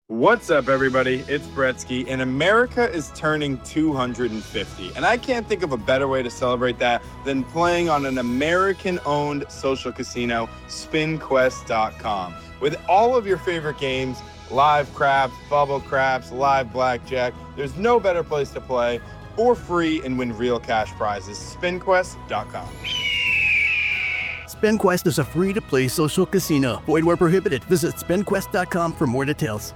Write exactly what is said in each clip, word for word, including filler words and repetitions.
What's up, everybody? It's Bretsky, and America is turning two hundred fifty. And I can't think of a better way to celebrate that than playing on an American-owned social casino, spin quest dot com. With all of your favorite games, live craps, bubble craps, live blackjack, there's no better place to play for free and win real cash prizes. spin quest dot com. SpinQuest is a free-to-play social casino. Void where prohibited. Visit spin quest dot com for more details.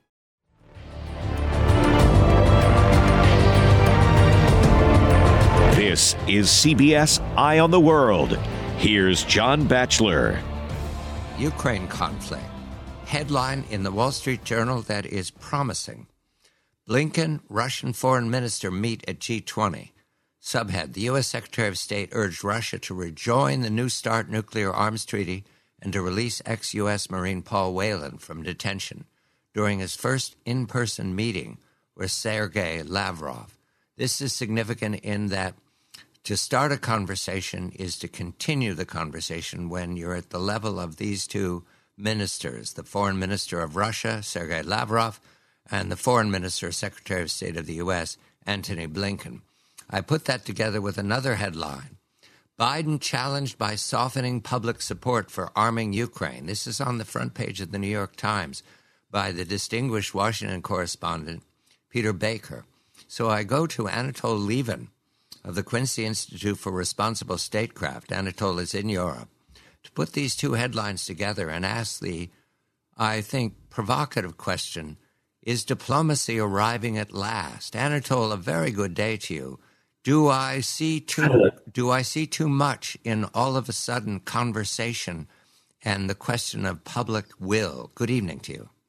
This is C B S Eye on the World. Here's John Batchelor. Ukraine conflict. Headline in the Wall Street Journal that is promising. Blinken, Russian foreign minister meet at G twenty. Subhead, the U S Secretary of State urged Russia to rejoin the New START nuclear arms treaty and to release ex-U S Marine Paul Whelan from detention during his first in-person meeting with Sergei Lavrov. This is significant in that to start a conversation is to continue the conversation when you're at the level of these two ministers, the foreign minister of Russia, Sergei Lavrov, and the foreign minister, Secretary of State of the U S, Antony Blinken. I put that together with another headline. Biden challenged by softening public support for arming Ukraine. This is on the front page of the New York Times by the distinguished Washington correspondent, Peter Baker. So I go to Anatol Lieven of the Quincy Institute for Responsible Statecraft. Anatol is in Europe. To put these two headlines together and ask the, I think, provocative question, is diplomacy arriving at last? Anatol, a very good day to you. Do I see too do I see too much in all of a sudden conversation and the question of public will? Good evening to you.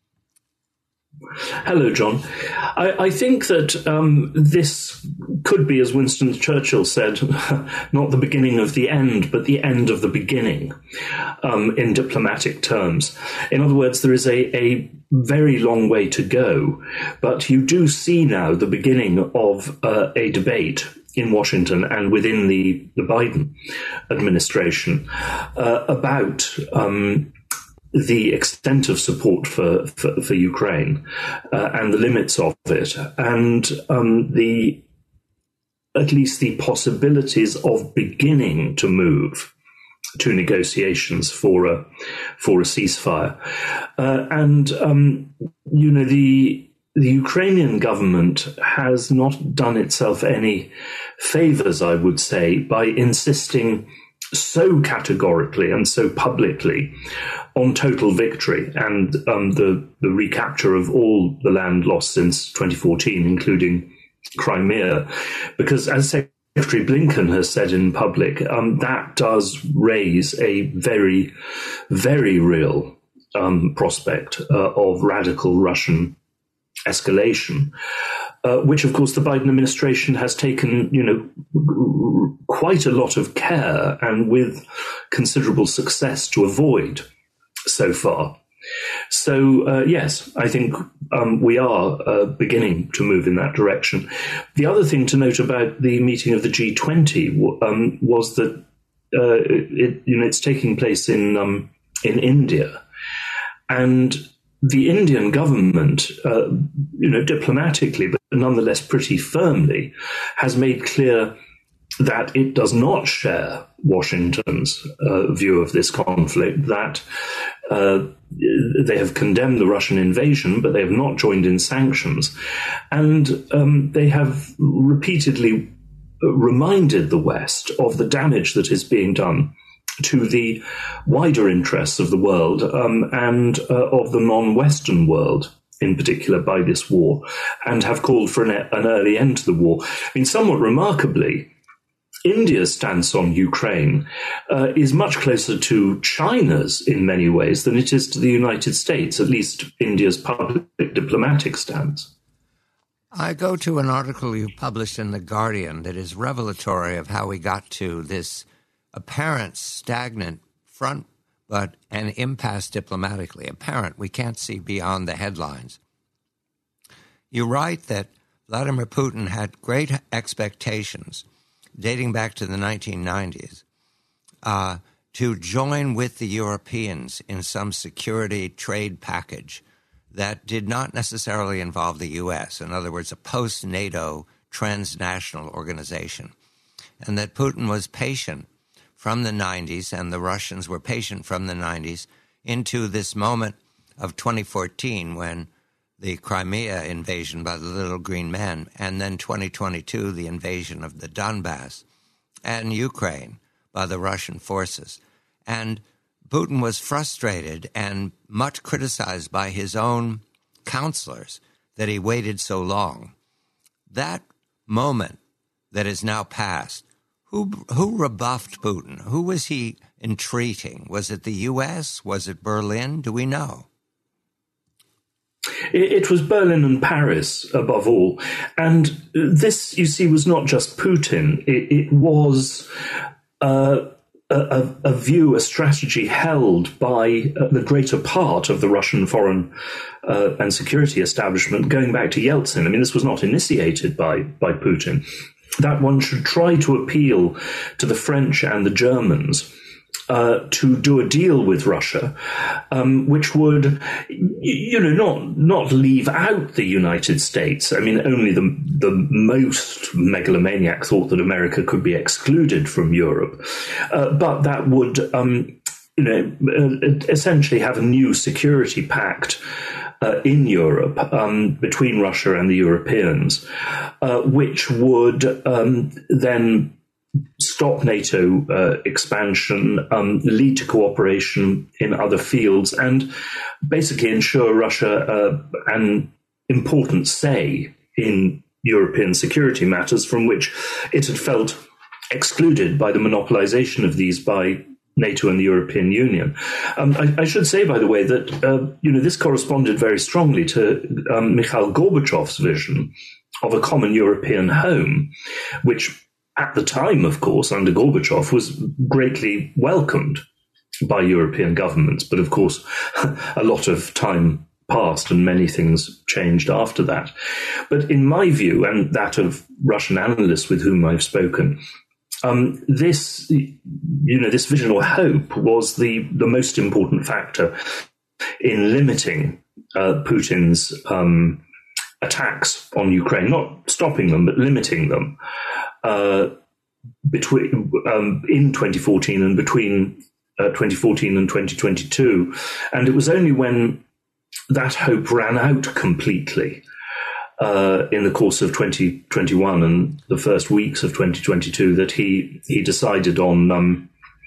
Hello, John. I, I think that um, this could be, as Winston Churchill said, not the beginning of the end, but the end of the beginning um, in diplomatic terms. In other words, there is a, a very long way to go, but you do see now the beginning of uh, a debate in Washington and within the, the Biden administration uh, about um the extent of support for, for, for Ukraine uh, and the limits of it, and um, the at least the possibilities of beginning to move to negotiations for a for a ceasefire. Uh, and um, you know the the Ukrainian government has not done itself any favors, I would say, by insisting so categorically and so publicly on total victory and um, the, the recapture of all the land lost since twenty fourteen, including Crimea, because as Secretary Blinken has said in public, um, that does raise a very, very real um, prospect uh, of radical Russian escalation. Uh, which, of course, the Biden administration has taken, you know, quite a lot of care and with considerable success to avoid so far. So, uh, yes, I think um, we are uh, beginning to move in that direction. The other thing to note about the meeting of the G twenty um, was that uh, it, you know, it's taking place in um, in India, and the Indian government, uh, you know, diplomatically, but nonetheless pretty firmly, has made clear that it does not share Washington's uh, view of this conflict, that uh, they have condemned the Russian invasion, but they have not joined in sanctions. And um, they have repeatedly reminded the West of the damage that is being done to the wider interests of the world um, and uh, of the non-Western world, in particular, by this war, and have called for an, an early end to the war. I mean, somewhat remarkably, India's stance on Ukraine uh, is much closer to China's in many ways than it is to the United States, at least India's public diplomatic stance. I go to an article you published in The Guardian that is revelatory of how we got to this apparent stagnant front, but an impasse diplomatically. Apparent, we can't see beyond the headlines. You write that Vladimir Putin had great expectations, dating back to the nineteen nineties, uh, to join with the Europeans in some security trade package that did not necessarily involve the U S, in other words, a post-NATO transnational organization, and that Putin was patient from the nineties, and the Russians were patient from the nineties into this moment of twenty fourteen when the Crimea invasion by the Little Green Men, and then twenty twenty-two, the invasion of the Donbass and Ukraine by the Russian forces. And Putin was frustrated and much criticized by his own counselors that he waited so long. That moment that is now past, who who rebuffed Putin? Who was he entreating? Was it the U S? Was it Berlin? Do we know? It was Berlin and Paris, above all. And this, you see, was not just Putin. It, it was uh, a, a view, a strategy held by the greater part of the Russian foreign uh, and security establishment going back to Yeltsin. I mean, this was not initiated by, by Putin. That one should try to appeal to the French and the Germans Uh, to do a deal with Russia, um, which would, you know, not not leave out the United States. I mean, only the the most megalomaniac thought that America could be excluded from Europe, uh, but that would, um, you know, essentially have a new security pact Uh, in Europe um, between Russia and the Europeans, uh, which would um, then stop NATO uh, expansion, um, lead to cooperation in other fields, and basically ensure Russia uh, an important say in European security matters from which it had felt excluded by the monopolization of these by NATO and the European Union. Um, I, I should say, by the way, that uh, you know this corresponded very strongly to um, Mikhail Gorbachev's vision of a common European home, which at the time, of course, under Gorbachev, was greatly welcomed by European governments. But of course, a lot of time passed and many things changed after that. But in my view, and that of Russian analysts with whom I've spoken, um, this, you know, this vision or hope was the, the most important factor in limiting uh, Putin's um, attacks on Ukraine, not stopping them, but limiting them. Uh, between um, in twenty fourteen and between uh, twenty fourteen and twenty twenty-two, and it was only when that hope ran out completely uh, in the course of twenty twenty-one and the first weeks of twenty twenty-two that he he decided on um,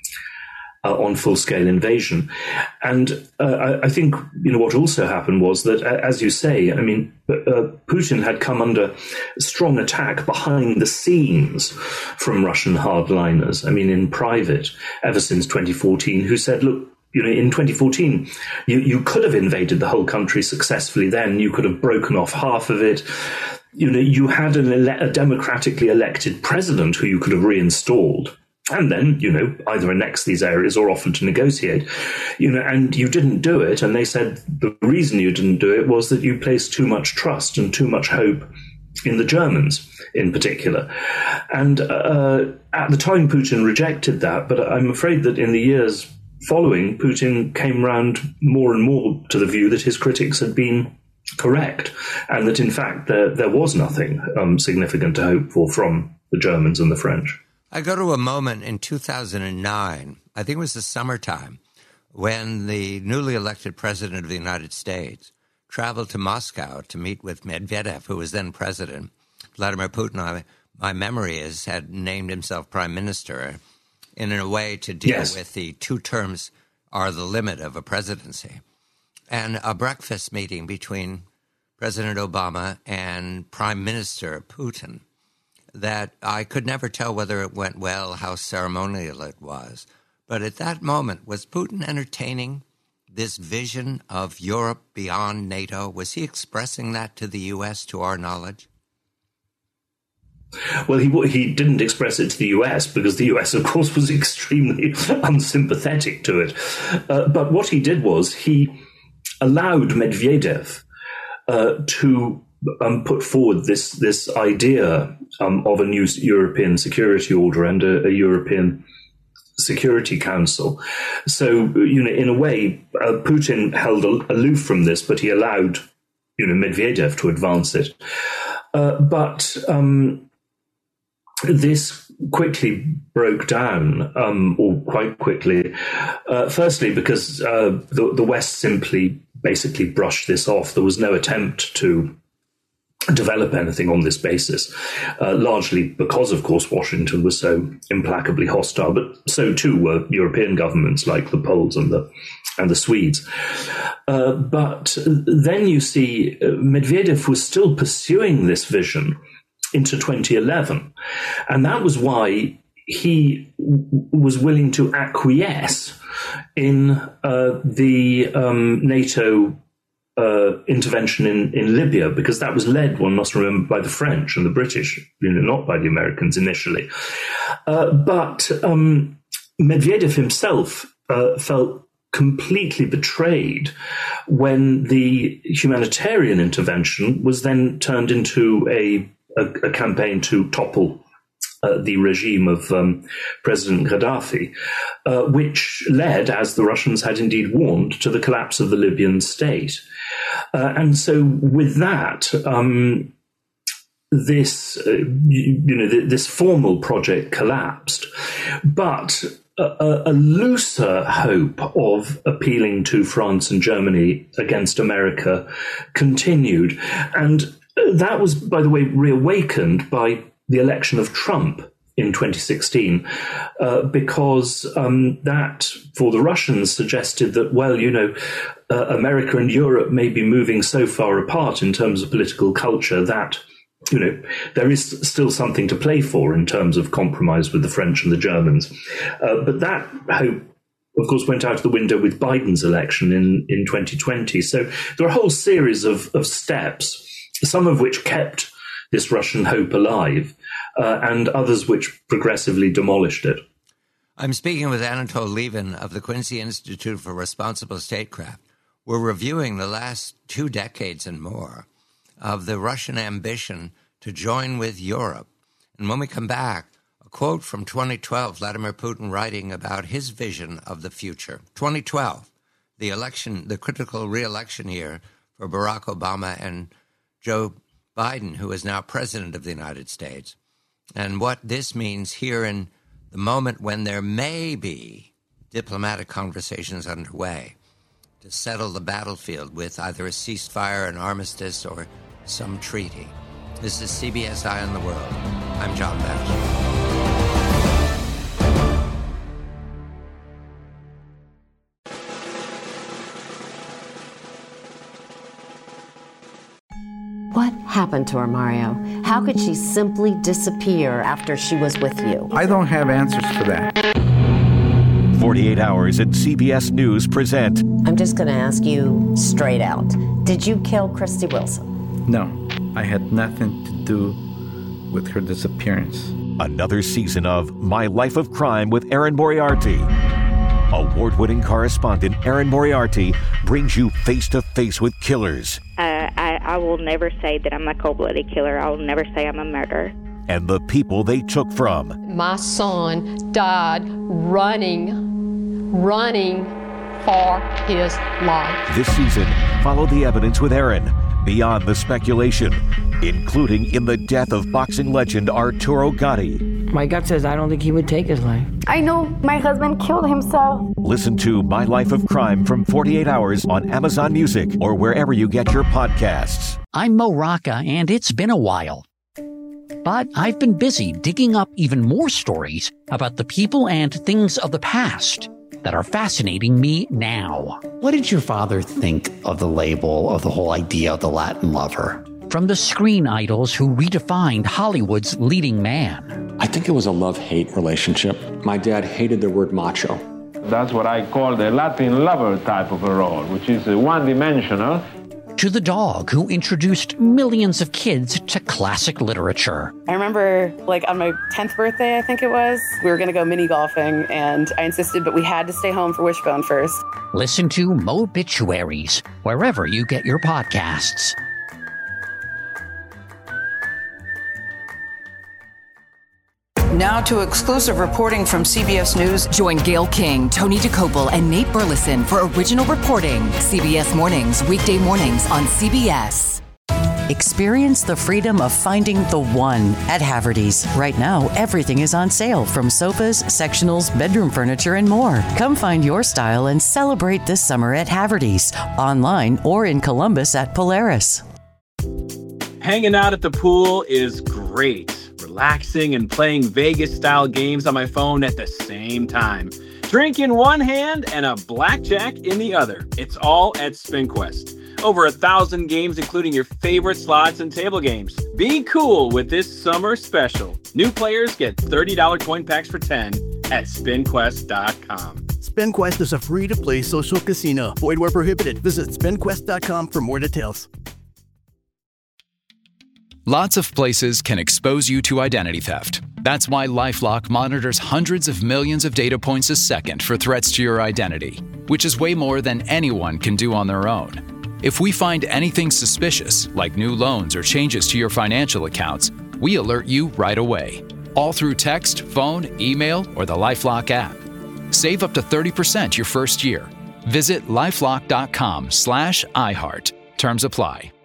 uh, on full-scale invasion. And uh, I, I think you know what also happened was that, as you say, I mean, uh, Putin had come under strong attack behind the scenes from Russian hardliners. I mean, in private, ever since twenty fourteen, who said, "Look, you know, in twenty fourteen, you, you could have invaded the whole country successfully. Then you could have broken off half of it. You know, you had an ele- a democratically elected president who you could have reinstalled." And then, you know, either annex these areas or offer to negotiate, you know, and you didn't do it. And they said the reason you didn't do it was that you placed too much trust and too much hope in the Germans in particular. And uh, at the time, Putin rejected that. But I'm afraid that in the years following, Putin came round more and more to the view that his critics had been correct, and that, in fact, there, there was nothing um, significant to hope for from the Germans and the French. I go to a moment in two thousand nine, I think it was the summertime, when the newly elected president of the United States traveled to Moscow to meet with Medvedev, who was then president. Vladimir Putin, I, my memory is, had named himself prime minister in a way to deal yes. with the two terms are the limit of a presidency. And a breakfast meeting between President Obama and Prime Minister Putin that I could never tell whether it went well, how ceremonial it was. But at that moment, was Putin entertaining this vision of Europe beyond NATO? Was he expressing that to the U S, to our knowledge? Well, he he didn't express it to the U S because the U S, of course, was extremely unsympathetic to it. Uh, but what he did was he allowed Medvedev uh, to um, put forward this this idea um, of a new European security order and a, a European Security Council. So, you know, in a way, uh, Putin held al- aloof from this, but he allowed, you know, Medvedev to advance it. Uh, but um, this quickly broke down, um, or quite quickly, uh, firstly because uh, the, the West simply basically brushed this off. There was no attempt to develop anything on this basis, uh, largely because, of course, Washington was so implacably hostile, but so too were European governments like the Poles and the and the Swedes. Uh, but then you see uh, Medvedev was still pursuing this vision into twenty eleven, and that was why he w- was willing to acquiesce in uh, the um, NATO Uh, intervention in, in Libya, because that was led, one must remember, by the French and the British, you know, not by the Americans initially. Uh, but um, Medvedev himself uh, felt completely betrayed when the humanitarian intervention was then turned into a, a, a campaign to topple Uh, the regime of um, President Gaddafi, uh, which led, as the Russians had indeed warned, to the collapse of the Libyan state. Uh, and so with that, um, this, uh, you, you know, th- this formal project collapsed. But a, a looser hope of appealing to France and Germany against America continued. And that was, by the way, reawakened by the election of Trump in twenty sixteen, uh, because um, that, for the Russians, suggested that, well, you know, uh, America and Europe may be moving so far apart in terms of political culture that, you know, there is still something to play for in terms of compromise with the French and the Germans. Uh, but that hope, of course, went out of the window with Biden's election in, in twenty twenty. So there are a whole series of, of steps, some of which kept this Russian hope alive, uh, and others which progressively demolished it. I'm speaking with Anatol Lieven of the Quincy Institute for Responsible Statecraft. We're reviewing the last two decades and more of the Russian ambition to join with Europe. And when we come back, a quote from twenty twelve, Vladimir Putin writing about his vision of the future. twenty twelve, the election, the critical re-election year for Barack Obama and Joe Biden, who is now president of the United States, and what this means here in the moment when there may be diplomatic conversations underway to settle the battlefield with either a ceasefire, an armistice, or some treaty. This is C B S Eye on the World. I'm John Batchelor. What happened to her, Mario? How could she simply disappear after she was with you? I don't have answers for that. forty-eight Hours at C B S News present. I'm just going to ask you straight out. Did you kill Christy Wilson? No, I had nothing to do with her disappearance. Another season of My Life of Crime with Erin Moriarty. Award-winning correspondent Erin Moriarty brings you face-to-face with killers. Uh, I, I will never say that I'm a cold-blooded killer. I will never say I'm a murderer. And the people they took from. My son died running, running for his life. This season, follow the evidence with Erin, beyond the speculation, including in the death of boxing legend Arturo Gatti. My gut says I don't think he would take his life. I know my husband killed himself. Listen to My Life of Crime from forty-eight hours on Amazon Music or wherever you get your podcasts. I'm Mo Rocca, and it's been a while. But I've been busy digging up even more stories about the people and things of the past that are fascinating me now. What did your father think of the label, of the whole idea of the Latin lover? From the screen idols who redefined Hollywood's leading man. I think it was a love-hate relationship. My dad hated the word macho. That's what I call the Latin lover type of a role, which is one-dimensional. To the dog who introduced millions of kids to classic literature. I remember, like, on my tenth birthday, I think it was, we were going to go mini golfing, and I insisted, but we had to stay home for Wishbone first. Listen to Mobituaries, wherever you get your podcasts. Now to exclusive reporting from C B S News. Join Gail King, Tony DeCopel, and Nate Burleson for original reporting. C B S Mornings, weekday mornings on C B S. Experience the freedom of finding the one at Haverty's. Right now, everything is on sale, from sofas, sectionals, bedroom furniture, and more. Come find your style and celebrate this summer at Haverty's, online or in Columbus at Polaris. Hanging out at the pool is great. Relaxing and playing Vegas-style games on my phone at the same time. Drink in one hand and a blackjack in the other. It's all at SpinQuest. Over a thousand games, including your favorite slots and table games. Be cool with this summer special. New players get thirty dollars coin packs for ten at spin quest dot com. SpinQuest is a free-to-play social casino. Void where prohibited. Visit spin quest dot com for more details. Lots of places can expose you to identity theft. That's why LifeLock monitors hundreds of millions of data points a second for threats to your identity, which is way more than anyone can do on their own. If we find anything suspicious, like new loans or changes to your financial accounts, we alert you right away, all through text, phone, email, or the LifeLock app. Save up to thirty percent your first year. Visit lifelock dot com slash iHeart. Terms apply.